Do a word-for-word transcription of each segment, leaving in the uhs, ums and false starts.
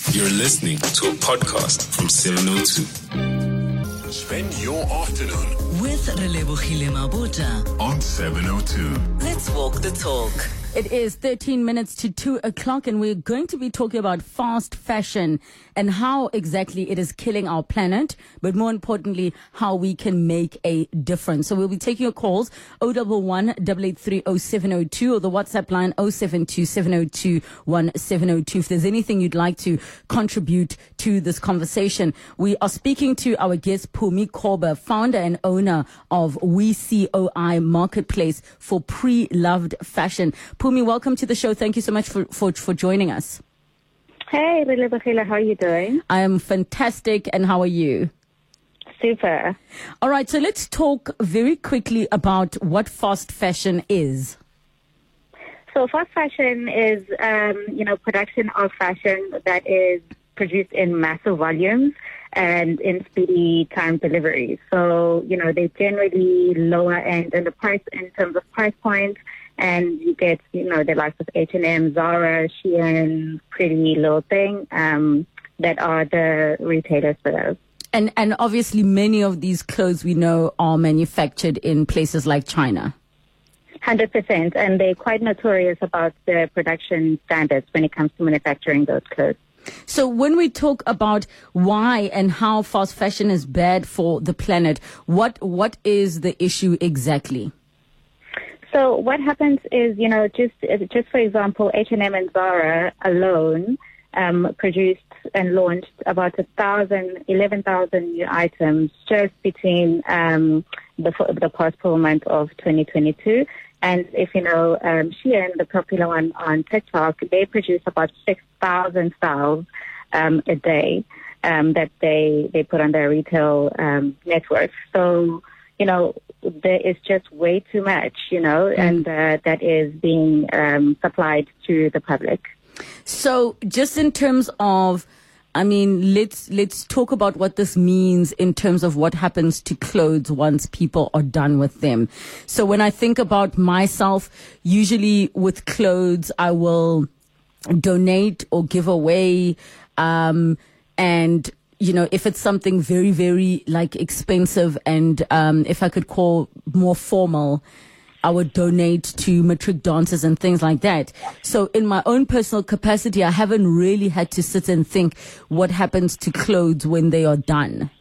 You're listening to a podcast from seven oh two. Spend your afternoon with Relebogile Mabota on seven oh two. Let's walk the talk. It is thirteen minutes to two o'clock, and we're going to be talking about fast fashion and how exactly it is killing our planet, but more importantly, how we can make a difference. So we'll be taking your calls, oh one one, eight eight three, oh seven oh two, or the WhatsApp line, oh seven two, seven oh two, one seven oh two. If there's anything you'd like to contribute to this conversation, we are speaking to our guest, Phumi Khoba, founder and owner of We C O I Marketplace for pre-loved fashion. Phumi, welcome to the show. Thank you so much for, for, for joining us. Hey, Relebogile, how are you doing? I am fantastic, and how are you? Super. All right, so let's talk very quickly about what fast fashion is. So fast fashion is, um, you know, production of fashion that is produced in massive volumes and in speedy time deliveries. So, you know, they generally lower end in the price in terms of price points. And you get, you know, the likes of H and M, Zara, Shein, Pretty Little Thing, um, that are the retailers for those. And and obviously many of these clothes we know are manufactured in places like China. one hundred percent. And they're quite notorious about the production standards when it comes to manufacturing those clothes. So when we talk about why and how fast fashion is bad for the planet, what what is the issue exactly? So what happens is, you know, just just for example, H and M and Zara alone um, produced and launched about a thousand, eleven thousand new items just between um, the the past full month of twenty twenty-two. And if you know um, Shein, the popular one on TikTok, they produce about six thousand styles um, a day um, that they they put on their retail um, network. So, you know, there is just way too much, you know, mm. and uh, that is being um, supplied to the public. So just in terms of, I mean, let's let's talk about what this means in terms of what happens to clothes once people are done with them. So when I think about myself, usually with clothes, I will donate or give away, um, and you know, if it's something very, very like expensive and um, if I could call more formal, I would donate to matric dancers and things like that. So in my own personal capacity, I haven't really had to sit and think what happens to clothes when they are done.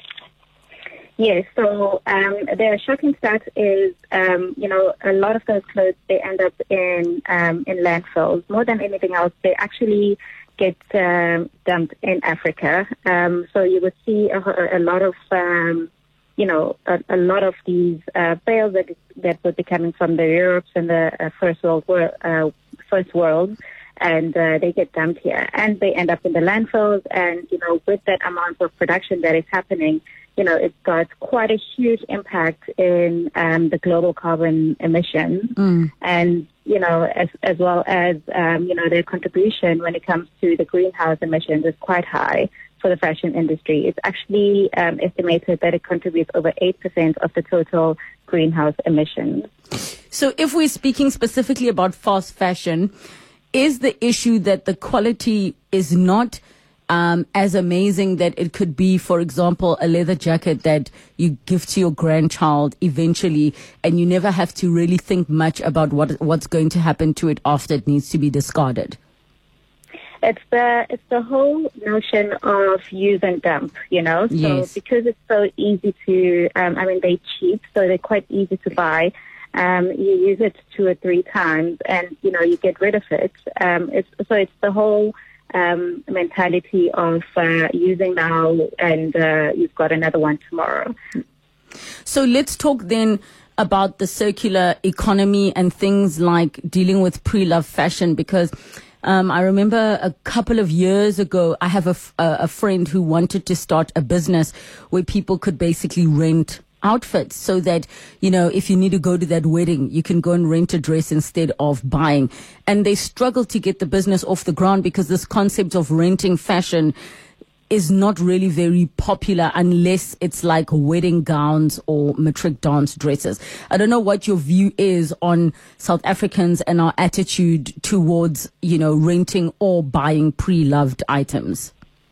Yes, so um, the shocking stat is, um, you know, a lot of those clothes, they end up in um, in landfills. More than anything else, they actually get um, dumped in Africa. Um, so you would see a, a lot of, um, you know, a, a lot of these uh, bales that that would be coming from the Europes and the uh, first world, uh, first world, and uh, they get dumped here, and they end up in the landfills. And you know, with that amount of production that is happening, you know, it's got quite a huge impact in um, the global carbon emissions, mm. and you know, as as well as um, you know, their contribution when it comes to the greenhouse emissions is quite high for the fashion industry. It's actually um, estimated that it contributes over eight percent of the total greenhouse emissions. So, if we're speaking specifically about fast fashion, is the issue that the quality is not Um, as amazing that it could be, for example, a leather jacket that you give to your grandchild eventually, and you never have to really think much about what what's going to happen to it after it needs to be discarded? It's the it's the whole notion of use and dump, you know. So yes. Because it's so easy to, um, I mean, they're cheap, so they're quite easy to buy. Um, you use it two or three times, and you know you get rid of it. Um, it's so it's the whole Um, mentality of uh, using now and uh, you've got another one tomorrow. So let's talk then about the circular economy and things like dealing with pre-loved fashion, because um, I remember a couple of years ago, I have a, f- a friend who wanted to start a business where people could basically rent outfits so that, you know, if you need to go to that wedding, you can go and rent a dress instead of buying. And they struggle to get the business off the ground because this concept of renting fashion is not really very popular unless it's like wedding gowns or matric dance dresses. I don't know what your view is on South Africans and our attitude towards, you know, renting or buying pre-loved items.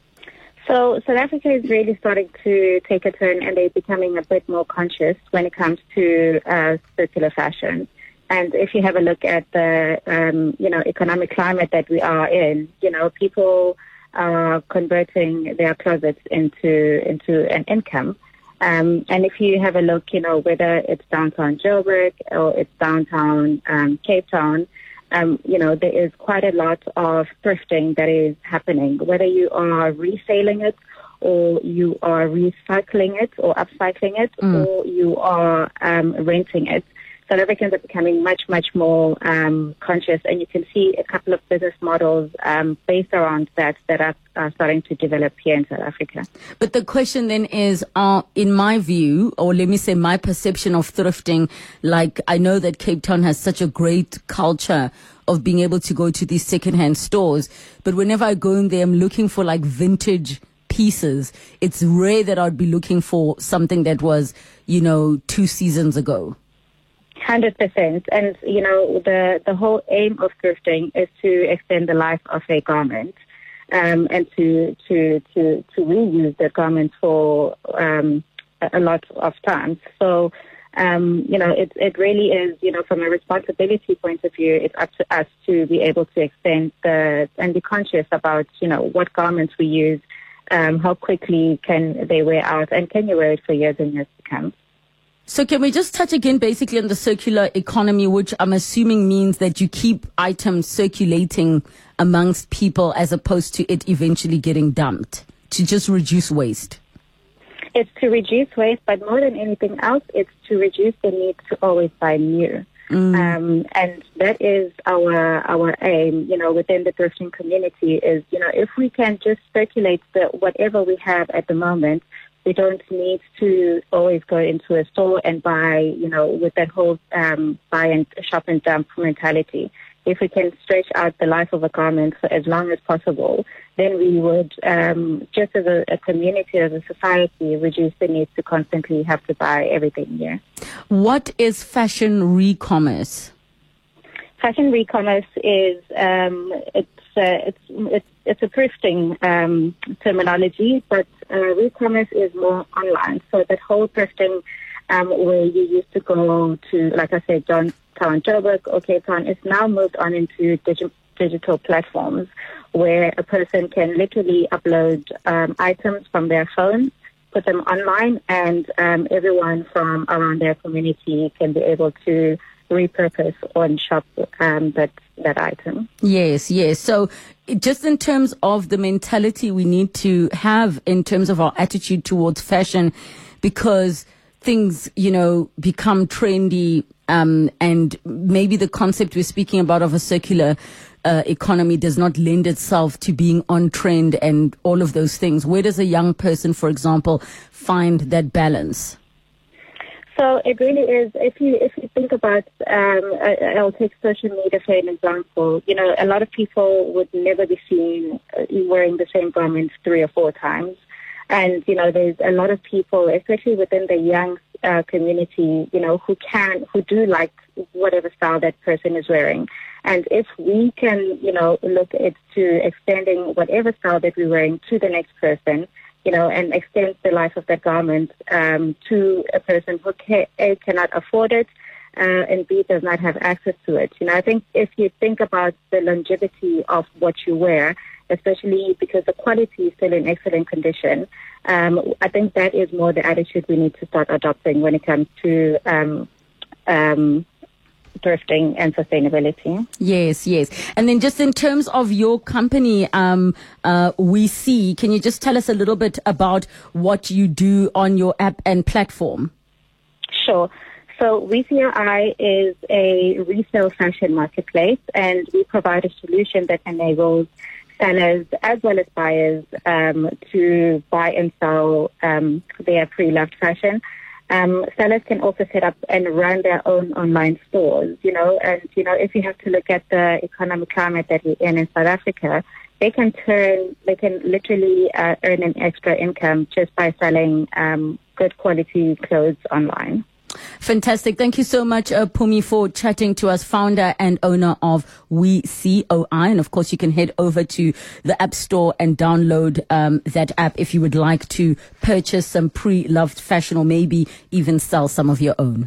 So South Africa is really starting to take a turn, and they're becoming a bit more conscious when it comes to uh, circular fashion. And if you have a look at the, um, you know, economic climate that we are in, you know, people are converting their closets into into an income. Um, and if you have a look, you know, whether it's downtown Joburg or it's downtown um, Cape Town, um, you know, there is quite a lot of thrifting that is happening, whether you are reselling it or you are recycling it or upcycling it mm. or you are um, renting it. South Africans are becoming much, much more um, conscious, and you can see a couple of business models um, based around that that are, are starting to develop here in South Africa. But the question then is, uh, in my view, or let me say my perception of thrifting, like I know that Cape Town has such a great culture of being able to go to these secondhand stores, but whenever I go in there, I'm looking for like vintage pieces. It's rare that I'd be looking for something that was, you know, two seasons ago. one hundred percent. And, you know, the, the whole aim of thrifting is to extend the life of a garment um, and to, to, to, to reuse the garment for um, a lot of times. So, um, you know, it, it really is, you know, from a responsibility point of view, it's up to us to be able to extend the, and be conscious about, you know, what garments we use, um, how quickly can they wear out, and can you wear it for years and years to come. So can we just touch again basically on the circular economy, which I'm assuming means that you keep items circulating amongst people as opposed to it eventually getting dumped to just reduce waste? It's to reduce waste, but more than anything else, it's to reduce the need to always buy new. Mm. Um, and that is our our aim, you know, within the thrifting community is, you know, if we can just circulate the whatever we have at the moment, we don't need to always go into a store and buy, you know, with that whole um, buy and shop and dump mentality. If we can stretch out the life of a garment for as long as possible, then we would, um, just as a, a community, as a society, reduce the need to constantly have to buy everything new. What is fashion re-commerce? Fashion re-commerce is um, it's, uh, it's it's it's a thrifting um, terminology, but uh, re-commerce is more online. So that whole thrifting um, where you used to go to, like I said, downtown Joburg or Cape Town, is now moved on into digi- digital platforms where a person can literally upload um, items from their phone, put them online, and um, everyone from around their community can be able to repurpose or shop um, that that item. Yes, yes. So just in terms of the mentality we need to have in terms of our attitude towards fashion, because things, you know, become trendy, um, and maybe the concept we're speaking about of a circular uh, economy does not lend itself to being on trend and all of those things. Where does a young person, for example, find that balance? So it really is, if you if you think about, um, I'll take social media for an example. You know, a lot of people would never be seen wearing the same garments three or four times. And, you know, there's a lot of people, especially within the young uh, community, you know, who can, who do like whatever style that person is wearing. And if we can, you know, look at to extending whatever style that we're wearing to the next person, you know, and extend the life of that garment um, to a person who can, A, cannot afford it, uh, and B, does not have access to it. You know, I think if you think about the longevity of what you wear, especially because the quality is still in excellent condition, um, I think that is more the attitude we need to start adopting when it comes to um, um, thrifting and sustainability. Yes, yes. And then just in terms of your company, um, uh, We See, can you just tell us a little bit about what you do on your app and platform? Sure. So We See I is a resale fashion marketplace, and we provide a solution that enables sellers as well as buyers um, to buy and sell um, their pre-loved fashion. Um, sellers can also set up and run their own online stores, you know, and, you know, if you have to look at the economic climate that we're in in South Africa, they can turn, they can literally uh, earn an extra income just by selling um, good quality clothes online. Fantastic. Thank you so much, uh, Phumi, for chatting to us, founder and owner of We C O I. And of course, you can head over to the App Store and download um, that app if you would like to purchase some pre-loved fashion or maybe even sell some of your own.